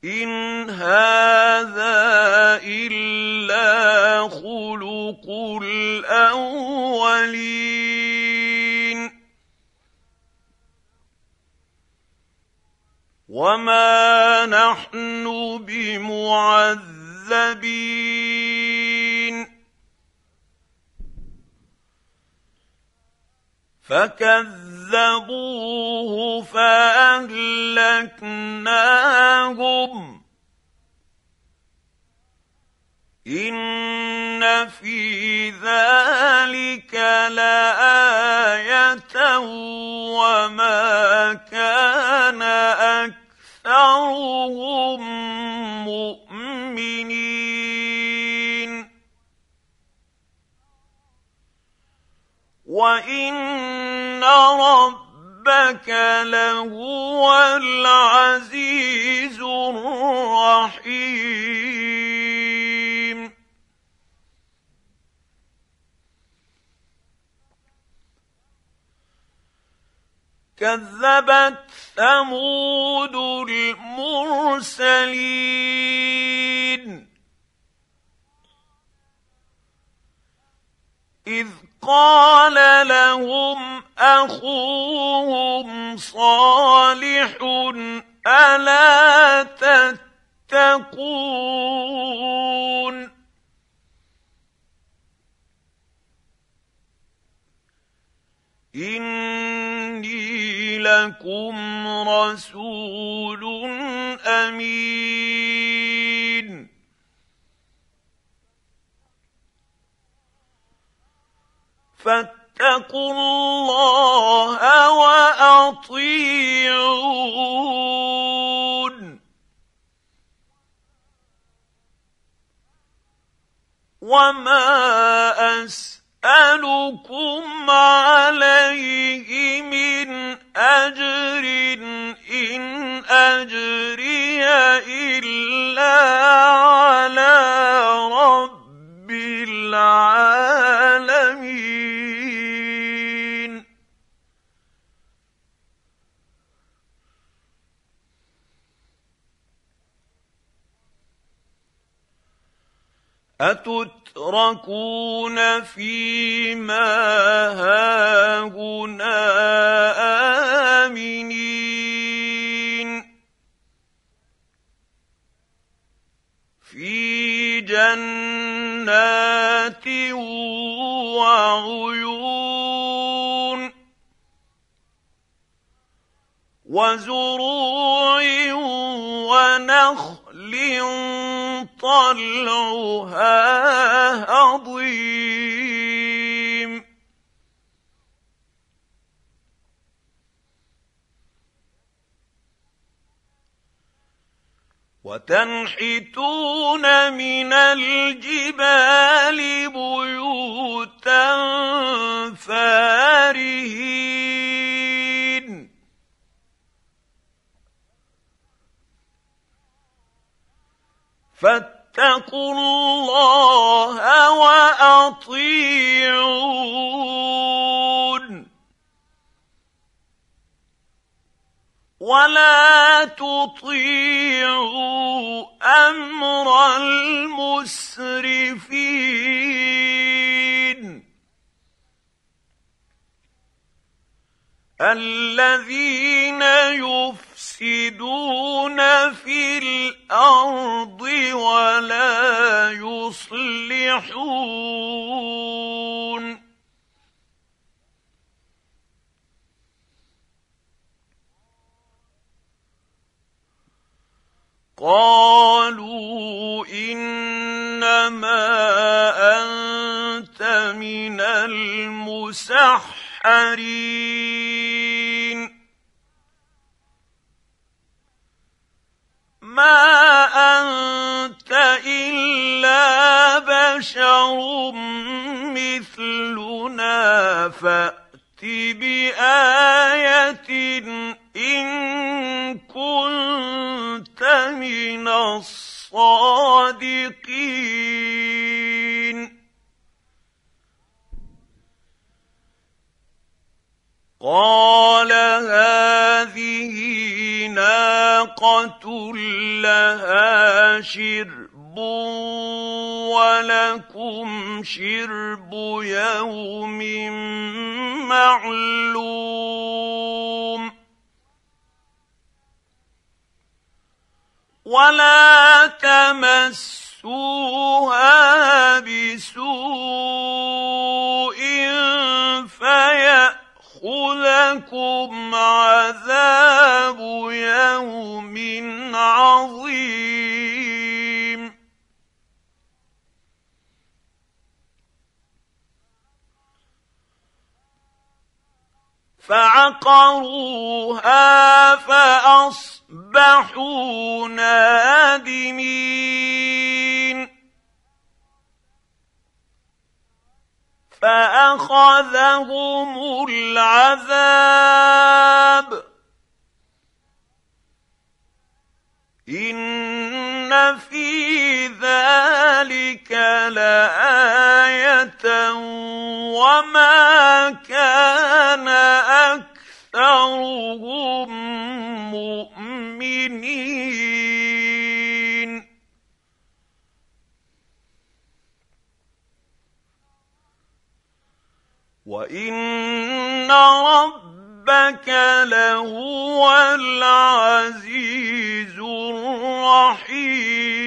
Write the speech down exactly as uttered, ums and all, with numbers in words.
إِنْ هَٰذَا إِلَّا خُلُقُ الْأَوَّلِينَ وَمَا نَحْنُ بِمُعَذَّبِينَ فَكَذَّبُوهُ فَأَهْلَكْنَاهُمْ ۗ إِنَّ فِي ذَٰلِكَ لَآيَةً وَمَا كَانَ أَكْثَرُهُم مُّؤْمِنِينَ وَإِنَّ رَبَّكَ لَهُوَ الْعَزِيزُ الرَّحِيمُ كَذَّبَتْ ثَمُودُ الْمُرْسَلِينَ إِذْ قَالَ لَهُمْ أَخُوهُمْ صَالِحٌ أَلَا تَتَّقُونَ إِنِّي لَكُمْ رَسُولٌ أَمِينٌ فَاتَّقُوا اللَّهَ وَأَطِيعُونِ وَمَا أَسْأَلُكُمْ عَلَيْهِ مِنْ أَجْرٍ إِنْ أَجْرِيَ إِلَّا عَلَىٰ رَبِّ الْعَالَمِينَ أَتُتْرَكُونَ فِيمَا هَاهُنَا آمِنِينَ فِي جَنَّاتٍ وَعُيُونٍ وَزُرُوعٍ وَنَخْلٍ طَلْعُهَا هَضِيمٌ وَتَنْحِتُونَ مِنَ الْجِبَالِ بُيُوتًا فَارِهِينَ فَاتَّقُوا اللَّهَ وَأَطِيعُونِ وَلَا تُطِيعُوا أَمْرَ الْمُسْرِفِينَ الَّذِينَ يُفْسِدُونَ فِي الْأَرْضِ وَلَا يُصْلِحُونَ قَالُوا إِنَّمَا أَنتَ مِنَ الْمُسَحَّرِينَ مَا أَنتَ إِلَّا بَشَرٌ مِّثْلُنَا فَأْتِ بِآيَةٍ إِن كُنتَ مِنَ الصَّادِقِينَ قَالَ هَٰذِهِ ناقة لها شرب ولكم شرب يوم معلوم ولا تمسوها بسوء فيأخذكم عذاب يوم عظيم فعقروها فأصبحوا نادمين فأخذهم العذاب إن في ذلك لآية وما كان أكثرهم مؤمنين وإن ربك لهو العزيز الرحيم